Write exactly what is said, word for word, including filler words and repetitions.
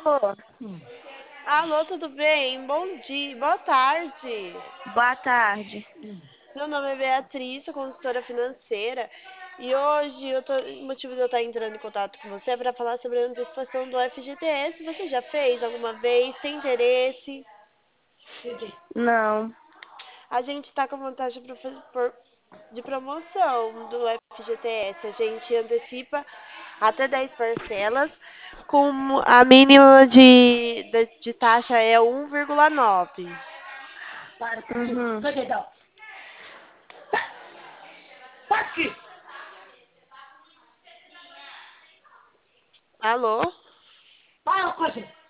Alô? Alô, tudo bem? Bom dia, boa tarde. Boa tarde. Meu nome é Beatriz, sou consultora financeira e hoje eu tô, o motivo de eu estar entrando em contato com você é para falar sobre a antecipação do F G T S. Você já fez alguma vez? Tem interesse? Não. A gente está com vantagem pro- por- de promoção do F G T S. A gente antecipa até dez parcelas, com a mínima de, de, de taxa é um vírgula nove. Uhum. Alô?